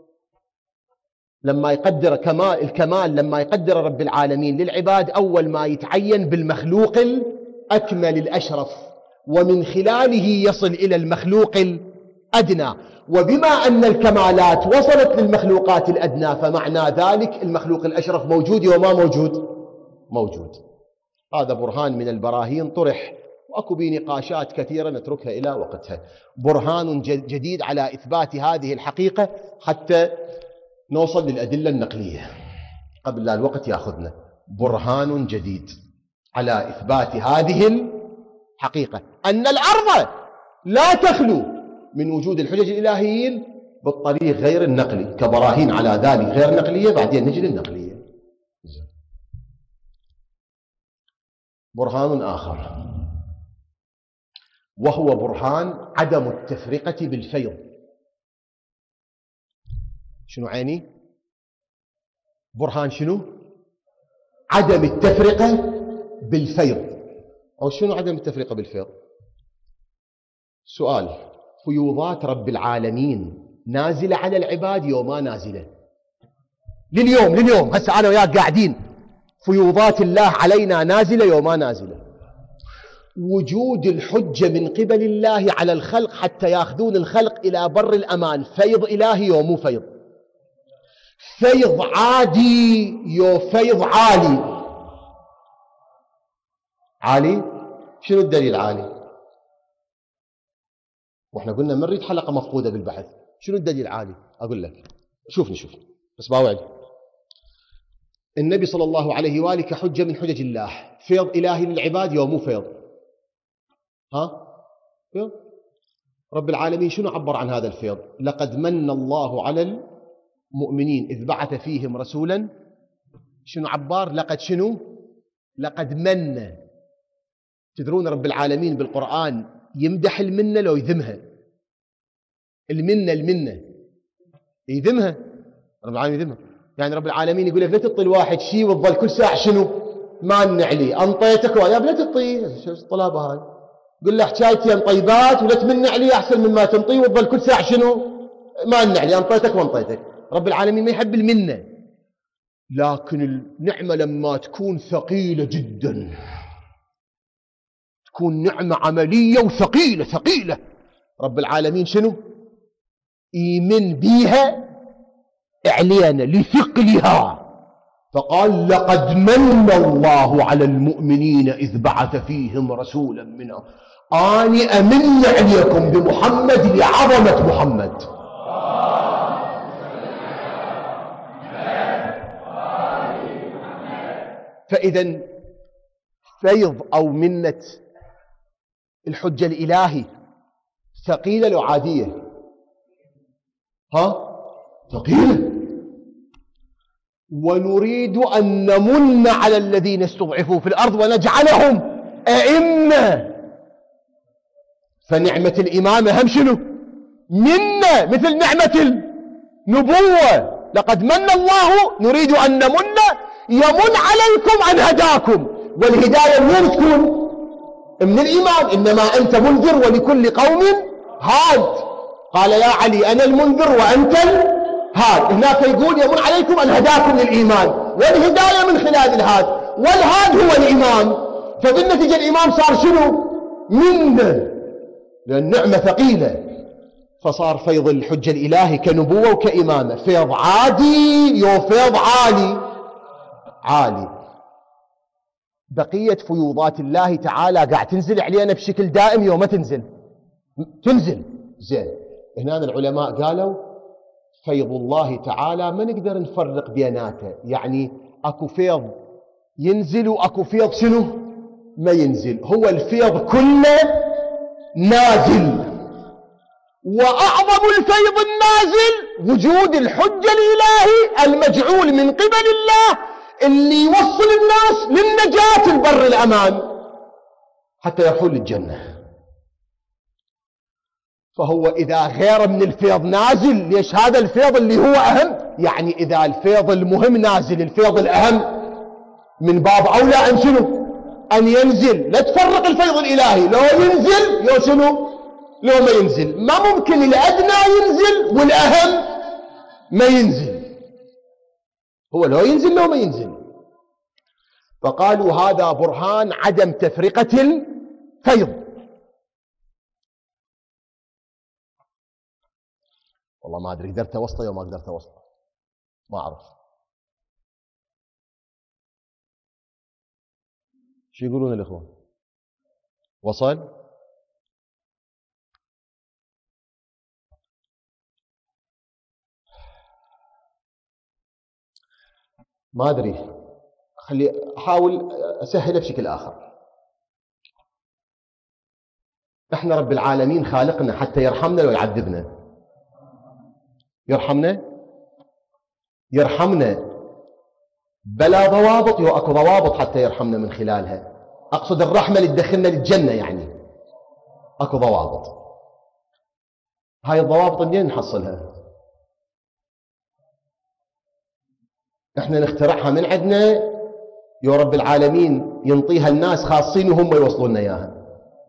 Speaker 1: لما يقدر الكمال لما يقدر رب العالمين للعباد أول ما يتعين بالمخلوق الأكمل الأشرف، ومن خلاله يصل إلى المخلوق الأدنى. وبما أن الكمالات وصلت للمخلوقات الأدنى فمعنى ذلك المخلوق الأشرف موجود وما موجود؟ موجود. هذا برهان من البراهين طرح، وأكو به نقاشات كثيرة نتركها إلى وقتها. برهان جديد على إثبات هذه الحقيقة حتى نوصل للأدلة النقلية قبل لا الوقت يأخذنا. برهان جديد على إثبات هذه الحقيقة أن الأرض لا تخلو من وجود الحجج الإلهيين بالطريق غير النقلي، كبراهين على ذلك غير نقلية. بعدين نجي للنقلية. برهان آخر وهو برهان عدم التفرقة بالفيض. شنو عيني؟ برهان شنو؟ عدم التفرقة بالفيض. أو شنو عدم التفرقة بالفيض؟ سؤال. فيوضات رب العالمين نازلة على العباد يوما نازلة لليوم هسه أنا وياك قاعدين، فيوضات الله علينا نازلة يوما نازلة. وجود الحجة من قبل الله على الخلق حتى ياخذون الخلق إلى بر الأمان، فيض إلهي يومو فيض، فيض عادي يو فيض عالي. عالي شنو الدليل عالي؟ واحنا قلنا ما نريد حلقة مفقودة بالبحث. شنو الدليل عالي؟ أقول لك شوفني بس باوعد. النبي صلى الله عليه وآله كحجة من حجج الله، فيض إلهي للعباد يومو فيض. فيض رب العالمين شنو عبر عن هذا الفيض؟ لقد من الله على المؤمنين إذ بعث فيهم رسولا. شنو عبار؟ لقد شنو؟ لقد من. تدرون رب العالمين بالقرآن يمدح المنة لو يذمها؟ المنة يذمها، رب العالمين يذمها. يعني رب العالمين يقول لك لا تعطي الواحد شيء وتظل كل ساعة شنو؟ ما عليه. أنطيتك يا لا تعطيه، شو الطلابة هاي؟ قل له حكايتين طيبات ولا تمن عليه أحسن مما تنطيه وتظل كل ساعة شنو؟ ما عليه، أنطيتك وانطيتك. رب العالمين ما يحب المنة. لكن النعمة لما تكون ثقيلة جدا، تكون نعمة عملية وثقيلة، رب العالمين شنو؟ يمن بيها إعلينا لثقلها، فقال لقد من الله على المؤمنين إذ بعث فيهم رسولا منهم أني أمن عليكم بمحمد لعظمة محمد. فإذا فيض أو منة الحجة الإلهي ثقيلة لو عادية؟ ثقيلة. ونريد أن نمن على الذين استضعفوا في الأرض ونجعلهم أئمة. فنعمة الإمامة هم شنو؟ منا، مثل نعمة النبوة. لقد من الله، نريد أن نمن، يمن عليكم أن هداكم. والهداية من تكون؟ من الإمام. إنما أنت منذر ولكل قوم هاد. قال يا علي أنا المنذر وأنت الهاد. هناك يقول يمن عليكم أن هداكم للإيمان، والهداية من خلال الهاد، والهاد هو الإمام. فبالنتيجة الإمام صار شنو؟ منا، لأن النعمة ثقيلة. فصار فيض الحجة الإلهي كنبوة وكإمامة فيض عادي فيض عالي. بقية فيوضات الله تعالى قاعد تنزل علينا بشكل دائم. يوم ما تنزل زين. هنا العلماء قالوا فيض الله تعالى ما نقدر نفرق بيناته. يعني اكو فيض ينزل واكو فيض شنو ما ينزل. هو الفيض كله نازل. وأعظم الفيض النازل وجود الحجة الإلهي المجعول من قبل الله، اللي يوصل الناس للنجاة البر الأمان حتى يرحل للجنة. فهو إذا غير من الفيض نازل، ليش هذا الفيض اللي هو أهم؟ يعني إذا الفيض المهم نازل، الفيض الأهم من باب أولى أن شنو؟ أن ينزل. لا تفرق الفيض الإلهي، لو ينزل يو شنو؟ لو ما ينزل. ما ممكن الأدنى ينزل والأهم ما ينزل. هو لو ينزل لو ما ينزل. فقالوا هذا برهان عدم تفرقة الفيض. والله ما أدري قدرت أوصله أو ما قدرت أوصله، ما أعرف. شو يقولون الإخوان؟ وصل؟ ما أدري، أحاول أسهله بشكل آخر. إحنا رب العالمين خالقنا حتى يرحمنا ويعذبنا. يرحمنا بلا ضوابط، أكو ضوابط حتى يرحمنا من خلالها. أقصد الرحمة اللي تدخلنا للجنة، يعني أكو ضوابط. هاي الضوابط منين نحصلها؟ احنا نخترعها من عندنا يا رب العالمين ينطيها الناس خاصين وهم يوصلون لنا اياها.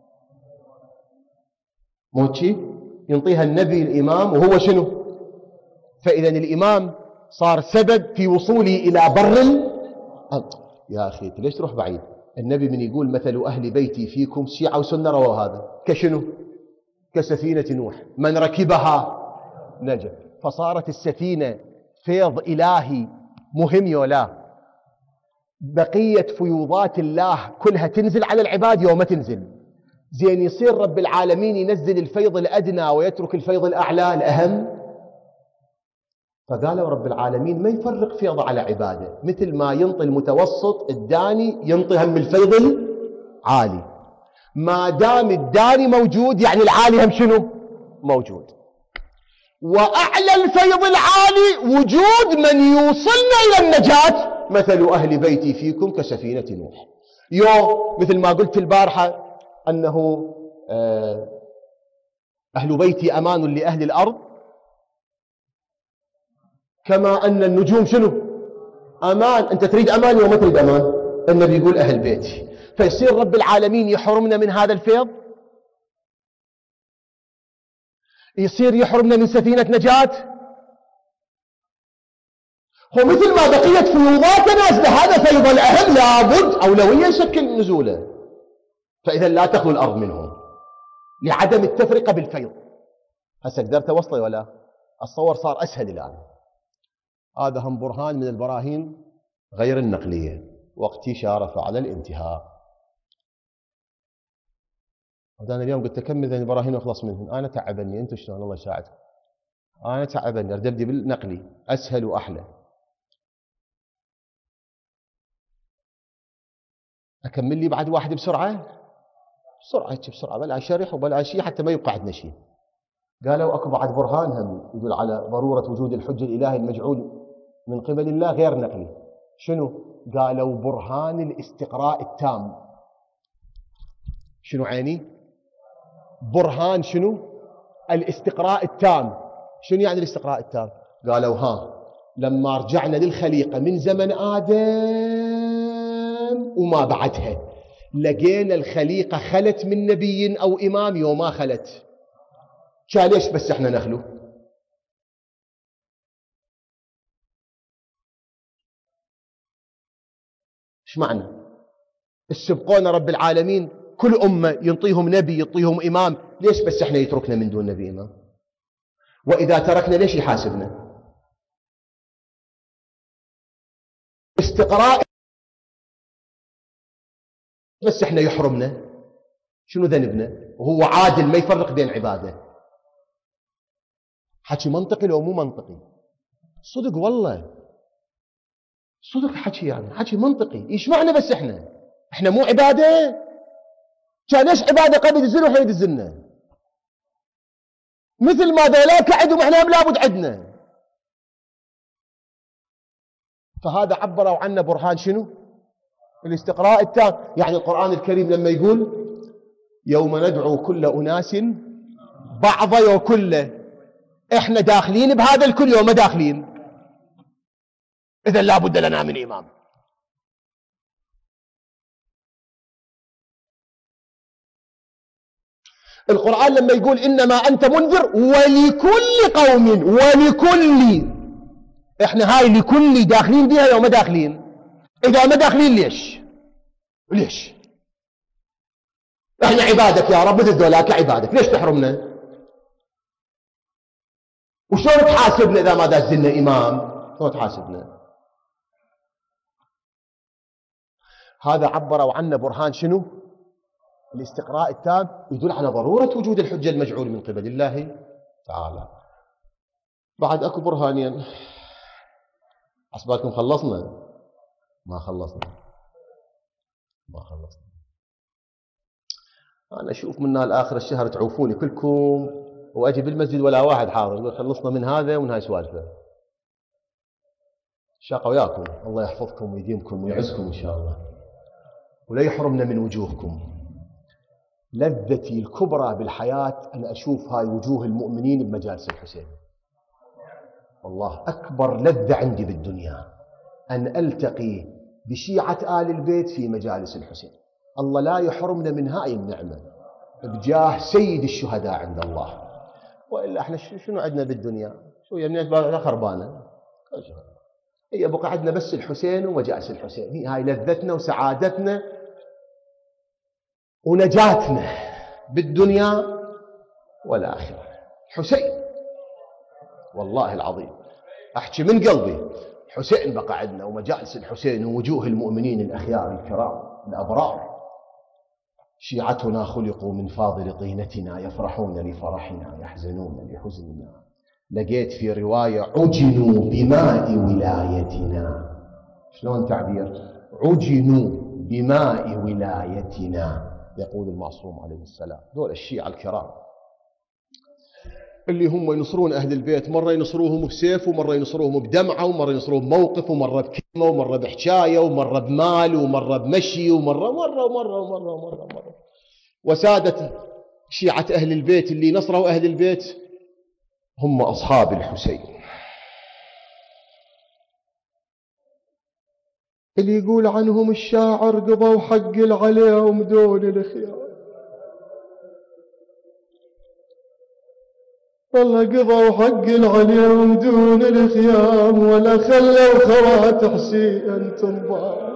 Speaker 1: مو شي ينطيها النبي الامام وهو شنو؟ فاذا الامام صار سبب في وصولي الى بر يا اخي ليش تروح بعيد؟ النبي من يقول مثل اهل بيتي فيكم شيعة وسنة رووا هذا كشنو؟ كسفينة نوح من ركبها نجا. فصارت السفينة فيض الهي مهم يولا. بقية فيوضات الله كلها تنزل على العباد يوم ما تنزل. زين يصير رب العالمين ينزل الفيض الأدنى ويترك الفيض الأعلى الأهم. فقالوا رب العالمين ما يفرق فيض على عباده، مثل ما ينطي المتوسط الداني ينطي هم الفيض العالي. ما دام الداني موجود يعني العالي هم شنو؟ موجود. وأعلى الفيض العالي وجود من يوصلنا إلى النجاة. مثل أهل بيتي فيكم كسفينة نوح. مثل ما قلت البارحة أنه أهل بيتي أمان لأهل الأرض، كما أن النجوم شنو؟ أمان. أنت تريد أمان وما تريد أمان. النبي يقول أهل بيتي. فيصير رب العالمين يحرمنا من هذا الفيض، يصير يحرمنا من سفينة نجاة. هو مثل ما بقية فيوضات نازلة، هذا فيض الأهم لابد أولوية يشكل نزوله. فإذا لا تخلو الأرض منهم لعدم التفرقة بالفيض. هسه قدرت أوصله ولا؟ الصور صار أسهل الآن. هذا هم برهان من البراهين غير النقلية. وقتي شارف على الانتهاء. أنا اليوم قلت أكمل البراهين وأخلص منهم. أنا تعبني، أنتم شلون؟ الله يساعدكم. أنا تعبني، أريد أبدي بالنقلي أسهل وأحلى. أكمل لي بعد واحد بسرعة بسرعة بلا شرح وبلا شيء حتى ما يبقى عندنا شيء. قالوا أكو بعد برهان هم يدل على ضرورة وجود الحجة الإلهي المجعول من قبل الله غير نقلي. شنو؟ قالوا برهان الاستقراء التام. شنو عيني؟ برهان شنو؟ الاستقراء التام. شنو يعني الاستقراء التام؟ قالوا لما رجعنا للخليقة من زمن آدم وما بعدها لقينا الخليقة خلت من نبي أو إمام يوما خلت. كان ليش بس احنا نخلو؟ ايش معنى؟ السبقون رب العالمين كل أمة ينطيهم نبي يعطيهم إمام، ليش بس احنا يتركنا من دون نبي إمام؟ وإذا تركنا ليش يحاسبنا؟ استقراء بس احنا يحرمنا. شنو ذنبنا؟ وهو عادل ما يفرق بين عباده. حكي منطقي لو مو منطقي؟ صدق والله صدق حكي، يعني حكي منطقي. ايش معنى بس احنا مو عباده؟ كان ايش عباده قبل يدزلوا وحين يدزلنا؟ مثل ما ذولاك عندهم احنا لابد عندنا. فهذا عبروا عنه برهان شنو؟ الاستقراء التام. يعني القرآن الكريم لما يقول يوم ندعو كل أناس بعض وكل، احنا داخلين بهذا الكل وما داخلين؟ إذا لابد لنا من إمام. القرآن لما يقول إنما أنت منذر ولكل قوم ولكل، احنا هاي لكل داخلين بها وما داخلين؟ إذا ما داخلين ليش احنا عبادك يا رب، مثل ذولاك عبادك، ليش تحرمنا؟ وشلون تحاسبنا إذا ما دزلنا إمام؟ شلون تحاسبنا؟ هذا عبروا عنه برهان شنو؟ الاستقراء التام، يدل على ضرورة وجود الحجة المجعول من قبل الله تعالى. بعد أكو برهانين. حسباتكم خلصنا؟ ما خلصنا. أنا أشوف منا الآخر الشهر تعوفوني كلكم وأجي بالمسجد ولا واحد حاضر، يقول خلصنا من هذا ومن هاي سوالفه. شاقة وياكم، الله يحفظكم ويديمكم ويعزكم إن شاء الله، ولا يحرمنا من وجوهكم. لذتي الكبرى بالحياة أن أشوف هاي وجوه المؤمنين بمجالس الحسين. والله أكبر لذة عندي بالدنيا أن ألتقي بشيعة آل البيت في مجالس الحسين. الله لا يحرمنا من هاي النعمة بجاه سيد الشهداء عند الله. وإلا احنا شنو عندنا بالدنيا؟ شو يعني خربانة؟ هي بقى عندنا بس الحسين ومجالس الحسين، هي هاي لذتنا وسعادتنا ونجاتنا بالدنيا والآخرة. حسين والله العظيم أحكي من قلبي، حسين بقى عندنا ومجالس الحسين ووجوه المؤمنين الأخيار الكرام الأبرار. شيعتنا خلقوا من فاضل طينتنا، يفرحون لفرحنا يحزنون لحزننا. لقيت في رواية عجنوا بماء ولايتنا. شلون تعبير؟ عجنوا بماء ولايتنا، يقول المعصوم عليه السلام. دول الشيعة الكرام اللي هم ينصرون أهل البيت، مرة ينصروهم بسيف ومرة ينصروهم بدمعة ومرة ينصروهم بموقف ومرة بكلمة ومرة بحكاية ومرة بمال ومرة بمشي ومرة مرة ومرة ومرة ومرة ومرة. وسادة شيعة أهل البيت اللي نصروا أهل البيت هم أصحاب الحسين. اللي يقول عنهم الشاعر قضوا حق عليهم دون الخيار، والله قضوا حق عليهم دون الخيام ولا خلوا خوات حسين تنضام.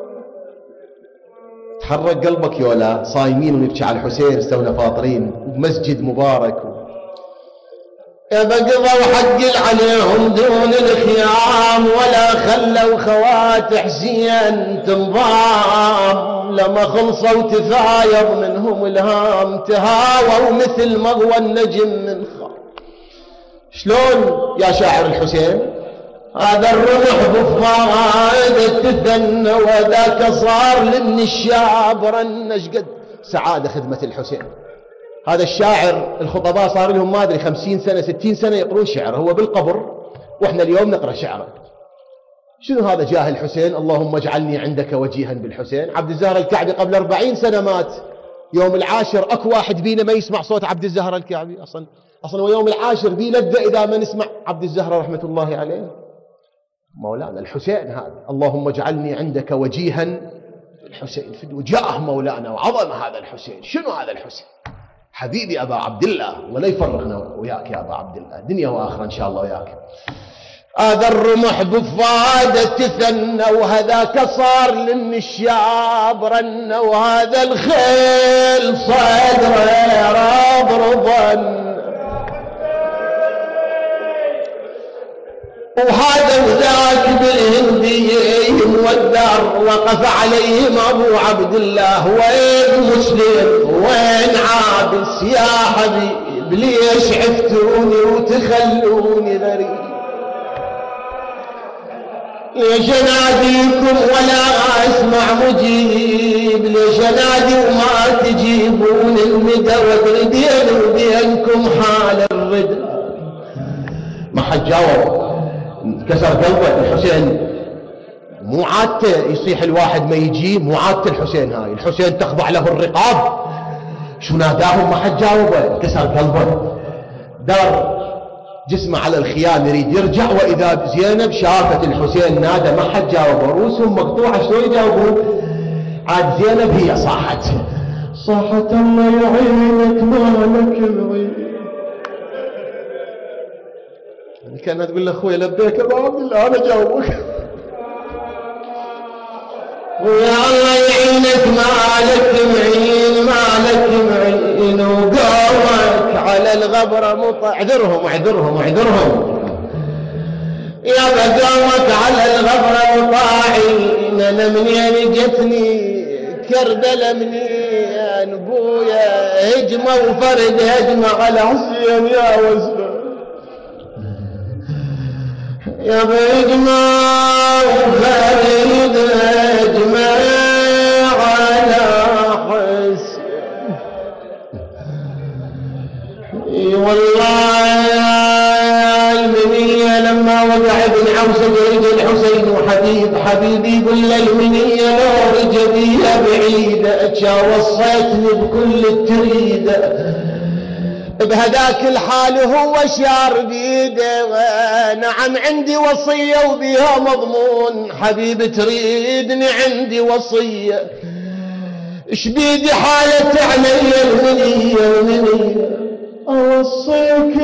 Speaker 1: تحرك قلبك يولا، صايمين ونبكي على الحسين استونا فاطرين ومسجد مبارك إذا قضوا حق عليهم دون الخيام ولا خلوا خوات حسين تنضام. لما خلصوا تفايض منهم الهام، تهاووا مثل مغوى النجم من خار. شلون يا شاعر الحسين؟ هذا الرمح بفايدة تثنى وذاك صار لمن الشاب رنش قد سعادة خدمة الحسين. هذا الشاعر الخطباء صار لهم ما أدري 50 سنة 60 سنة يقرون شعر، هو بالقبر وإحنا اليوم نقرأ شعره. شنو هذا جاه الحسين؟ اللهم اجعلني عندك وجيها بالحسين. عبد الزهر الكعبي قبل 40 سنة مات، يوم العاشر أكو واحد بينا ما يسمع صوت عبد الزهر الكعبي أصلا ويوم العاشر بي لذة إذا ما نسمع عبد الزهر رحمة الله عليه. مولانا الحسين هذا، اللهم اجعلني عندك وجيها الحسين، في وجاه مولانا وعظم هذا الحسين. شنو هذا الحسين؟ حبيبي أبا عبد الله، الله لا يفرقنا وياك يا أبا عبد الله، دنيا وآخرة إن شاء الله وياك. هذا الرمح بفادة تثنى، وهذاك صار للنشاب رنة، وهذا الخيل صدره رضرضا، وهذا وذاك بالهندية مودر، وقف عليهم أبو عبد الله. وين مسلم وين عابس يا حبيب، ليش عفتوني وتخلوني غريب؟ ليش اناديكم ولا اسمع مجيب؟ ليش انادي وما تجيبون المدى؟ وادري بيني وبينكم حال الردى. ما حد جاوب، كسر قلبه الحسين. مو عادته يصيح الواحد ما يجي، مو عادته الحسين هاي، الحسين تخضع له الرقاب. شو ناداهم؟ ما حد جاوبه، كسر قلبه. دار جسمه على الخيام يريد يرجع، وإذا زينب شافت الحسين نادى ما حد جاوب، رؤوسهم مقطوعة شلون يجاوبون؟ عاد زينب هي صاحت الله يعينك مالك العين. كانت تقول له اخوي لبيك ابو عبد الله انا جاوبك. ويا الله يعينك مالك معين وقومك على الغبرة مطع. اعذرهم يا بقومك على الغبرة مطاعين. انا منين جتني كربلة منين ابويا هجمة وفرد هجمة على حسين يا وزن يا بهجمة وفرد هجمة على حسين. والله المنية لما وقع ابن حوسة رجع الحسين حبيبي قل المنية لو رجع بيها بعيدة وصيتني بكل التريدة. بهذاك الحال هو شار بيده، نعم عندي وصية وبيها مضمون. حبيب تريدني عندي وصية، اش بيدي حالة علي المنية اوصيك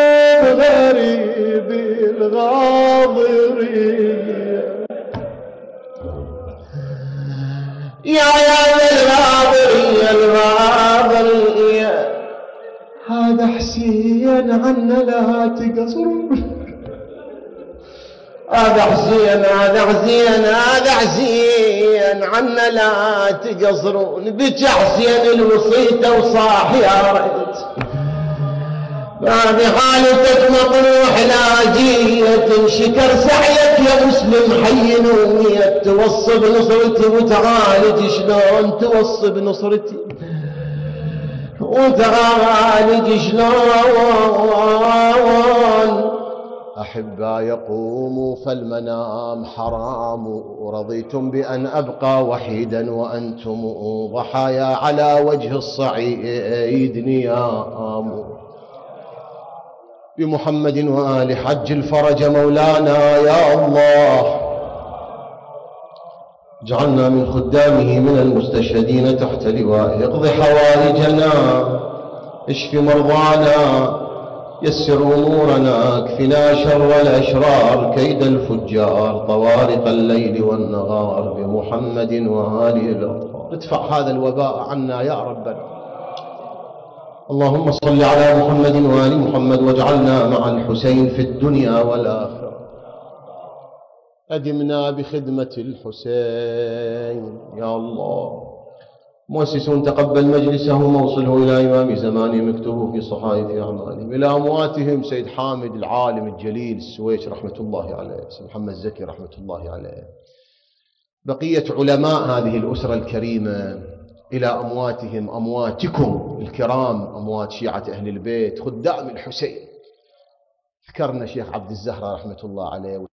Speaker 1: بغريبي الغاضرية يا الغاضرية. هذا حسين عنا لا تقصر. هذا حسين عنا لا تقصرون. بك حسين الوصيته وصاح يا ريت بعد حالتك مطروح لاجية. شكر سعيك يا مسلم حي نومية. توصي بنصرتي وتعالج شلون توصي بنصرتي وتعالج شلون. أحبا يقوموا فالمنام حرام، ورضيتم بأن أبقى وحيدا وأنتم ضحايا على وجه الصعيد نيام. بمحمد وآل حج الفرج مولانا يا الله. اجعلنا من خدامه من المستشهدين تحت لوائه. اقض حوائجنا، اشف مرضانا، يسر أمورنا، اكفنا شر الأشرار، كيد الفجار، طوارق الليل والنهار. بمحمد وآله الأطهار ادفع هذا الوباء عنا يا ربنا. اللهم صل على محمد وآل محمد، واجعلنا مع الحسين في الدنيا والآخرة. أدمنا بخدمة الحسين يا الله. مؤسسون تقبل مجلسه موصله إلى إمام زمانه مكتوب في صحائف أعمالهم. إلى أمواتهم سيد حامد العالم الجليل السويش رحمة الله عليه، سيد محمد زكي رحمة الله عليه، بقية علماء هذه الأسرة الكريمة، إلى أمواتهم، أمواتكم الكرام، أموات شيعة أهل البيت خدام الحسين. ذكرنا شيخ عبد الزهرة رحمة الله عليه.